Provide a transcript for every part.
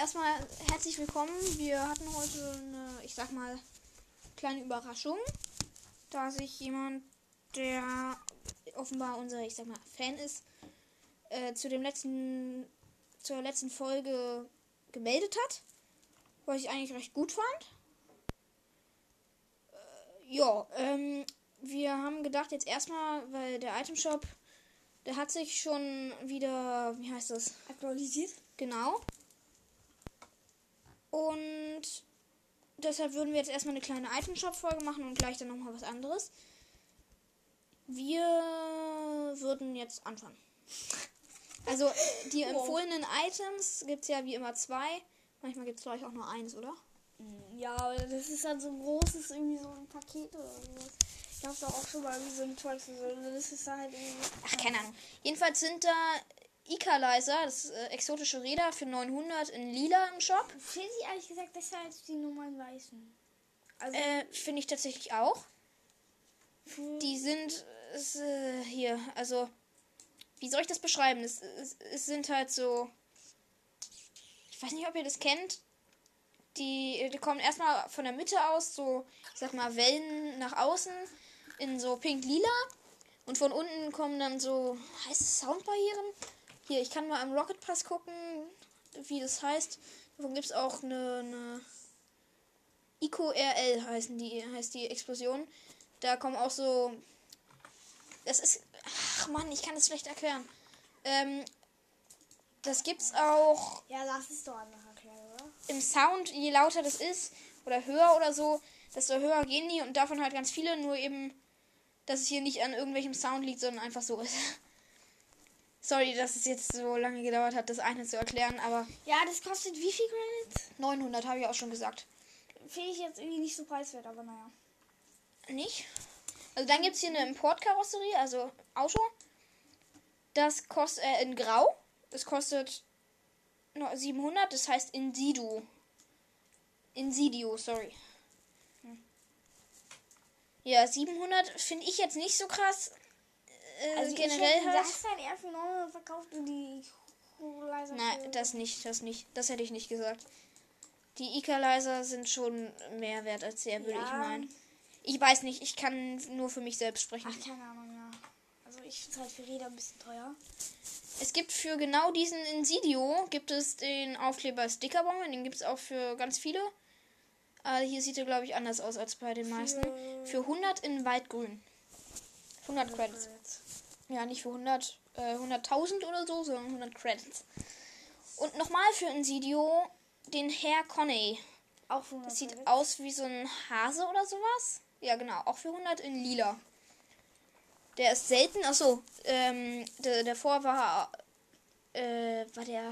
erstmal herzlich willkommen. Wir hatten heute eine, ich sag mal, kleine Überraschung. Da sich jemand, der offenbar unser, ich sag mal, Fan ist, zur letzten Folge gemeldet hat. Was ich eigentlich recht gut fand. Wir haben gedacht, jetzt erstmal, weil der Itemshop, der hat sich schon wieder, wie heißt das? Aktualisiert. Genau. Und deshalb würden wir jetzt erstmal eine kleine Itemshop-Folge machen und gleich dann nochmal was anderes. Wir würden jetzt anfangen. Also die empfohlenen Items gibt es ja wie immer 2. Manchmal gibt es vielleicht auch nur 1, oder? Ja, aber das ist dann so ein großes, irgendwie so ein Paket oder sowas. Ich hab's doch auch schon mal wie so ein tolles. Das ist halt irgendwie. Ach, keine Ahnung. Jedenfalls sind da Equalizer, das exotische Räder für 900 in lila im Shop. Finde ich ehrlich gesagt besser als die normalen weißen. Also, Finde ich tatsächlich auch. Die sind hier, also wie soll ich das beschreiben? Es sind halt so, ich weiß nicht, ob ihr das kennt. Die kommen erstmal von der Mitte aus, so, ich sag mal, Wellen nach außen in so pink-lila. Und von unten kommen dann so, heißt es Soundbarrieren? Hier, ich kann mal am Rocket Pass gucken, wie das heißt. Davon gibt es auch eine ICO-RL heißt die Explosion. Da kommen auch so, das ist, ach Mann, ich kann das schlecht erklären. Das gibt's auch ja, lass es doch einfach erklären, oder? im Sound, je lauter das ist oder höher oder so, desto höher gehen die und davon halt ganz viele, nur eben, dass es hier nicht an irgendwelchem Sound liegt, sondern einfach so ist. Sorry, dass es jetzt so lange gedauert hat, das eine zu erklären, aber Ja, das kostet wie viel Credits? 900 habe ich auch schon gesagt. Finde ich jetzt irgendwie nicht so preiswert, aber naja. Nicht? Also dann gibt es hier eine Importkarosserie, also Auto. Das kostet in Grau. Das kostet 700, das heißt Insidio, sorry. Ja, 700 finde ich jetzt nicht so krass. Also Generell halt. das dann eher für 900 verkauft und die Equalizer. Nein, das nicht. Das hätte ich nicht gesagt. Die Equalizer sind schon mehr wert als der, würde ich meinen. Ich weiß nicht, ich kann nur für mich selbst sprechen. Ach, keine Ahnung, ja. Also ich finde es halt für Räder ein bisschen teuer. Es gibt für genau diesen Insidio, gibt es den Aufkleber Stickerbombe, den gibt es auch für ganz viele. Hier sieht er, glaube ich, anders aus als bei den meisten. Für 100 in Waldgrün. 100 Credits. Ja, nicht für 100.000 oder so, sondern 100 Credits. Und nochmal für Insidio den Herr Conney. Auch für 100 Das sieht Credits. aus wie so ein Hase oder sowas. Ja, genau. Auch für 100 in lila. Der ist selten. Achso, davor war der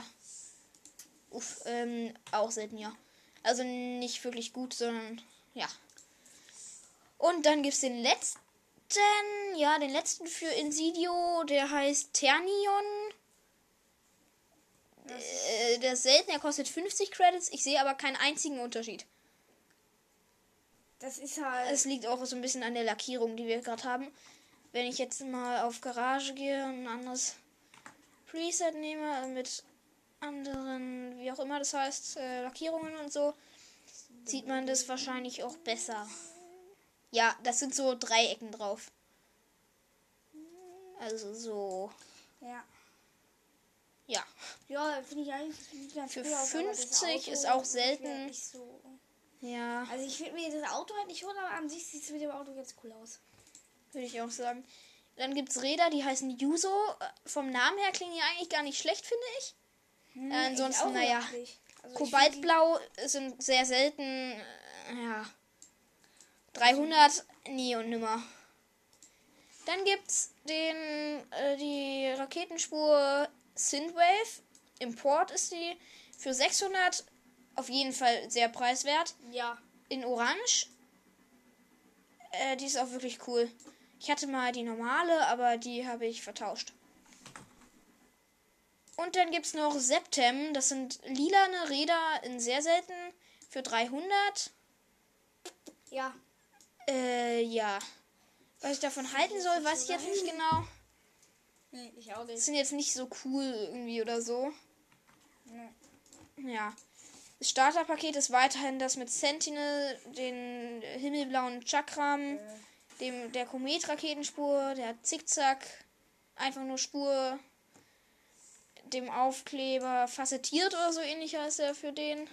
auch selten, ja. Also nicht wirklich gut, sondern ja. Und dann gibt es den letzten für Insidio, der heißt Ternion. Der ist selten, der kostet 50 Credits. Ich sehe aber keinen einzigen Unterschied. Das ist halt. Es liegt auch so ein bisschen an der Lackierung, die wir gerade haben. Wenn ich jetzt mal auf Garage gehe und ein anderes Preset nehme mit anderen, wie auch immer das heißt, Lackierungen und so, sieht man das wahrscheinlich auch besser. Ja, das sind so Dreiecken drauf. Also so. Ja. Ja. Ja, finde ich eigentlich ganz Für cool aus, aber das 50 Auto ist auch ist selten. nicht so. Ja, Also ich würde mir das Auto halt nicht holen, aber an sich sieht es mit dem Auto ganz cool aus. würde ich auch sagen. Dann gibt es Räder, die heißen Yuzo. Vom Namen her klingen die eigentlich gar nicht schlecht, finde ich. Ansonsten, naja, Also Kobaltblau sind sehr selten. Ja. 300, nie und nimmer. Dann gibt's die Raketenspur Synthwave. Import ist die. Für 600 auf jeden Fall sehr preiswert. Ja. In Orange. Die ist auch wirklich cool. Ich hatte mal die normale, aber die habe ich vertauscht. Und dann gibt es noch Septem. Das sind lilane Räder in sehr selten. Für 300. Ja. Ja. Was ich davon halten soll, weiß ich jetzt nicht genau. Nee, ich auch nicht. Sind jetzt nicht so cool irgendwie oder so. Nee. Ja. Das Starterpaket ist weiterhin das mit Sentinel, den himmelblauen Chakram, der Komet-Raketenspur, der Zickzack, einfach nur Spur, dem Aufkleber facettiert oder so ähnlich heißt er für den.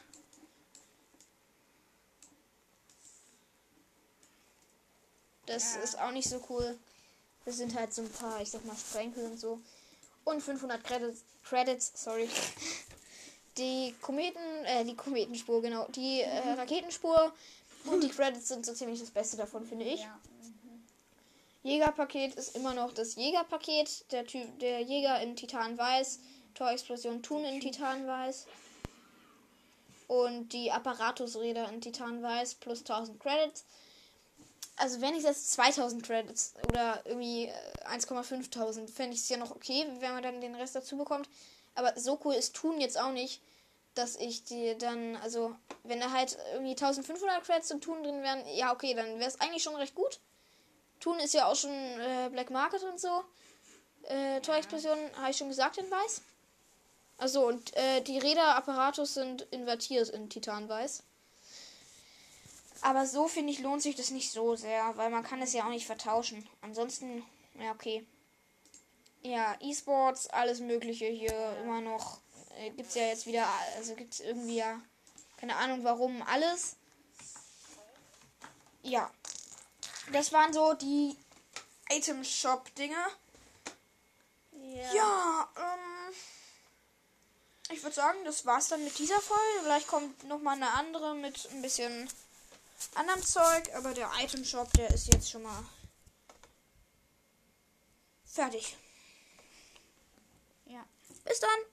Das ist auch nicht so cool. Das sind halt so ein paar, ich sag mal, Sprenkel und so. Und 500 Credits, sorry. Die Kometenspur, genau. Die Raketenspur und die Credits sind so ziemlich das Beste davon, finde ich. Ja. Jägerpaket ist immer noch das Jägerpaket. Der Jäger in Titanweiß. Torexplosion Thun in Titanweiß. Und die Apparatusräder in Titanweiß plus 1000 Credits. Also wenn ich jetzt 2000 Credits oder irgendwie 1,5000, fände ich es ja noch okay, wenn man dann den Rest dazu bekommt. Aber so cool ist Thun jetzt auch nicht, dass ich die dann, also wenn da halt irgendwie 1500 Credits im Thun drin wären, ja okay, dann wäre es eigentlich schon recht gut. Thun ist ja auch schon Black Market und so. Torexplosion habe ich schon gesagt in Weiß. Also und die Räder-Apparatus sind invertiert in Titanweiß. Aber so, finde ich, lohnt sich das nicht so sehr, weil man kann es ja auch nicht vertauschen. Ansonsten, ja, okay. Ja, E-Sports, alles mögliche hier immer noch. Gibt's ja jetzt wieder, also gibt's irgendwie ja, keine Ahnung warum, alles. Ja. Das waren so die Item-Shop-Dinge. Ja, ich würde sagen, das war's dann mit dieser Folge. Vielleicht kommt nochmal eine andere mit ein bisschen anderem Zeug, aber der Item-Shop, der ist jetzt schon mal fertig. Ja. Bis dann!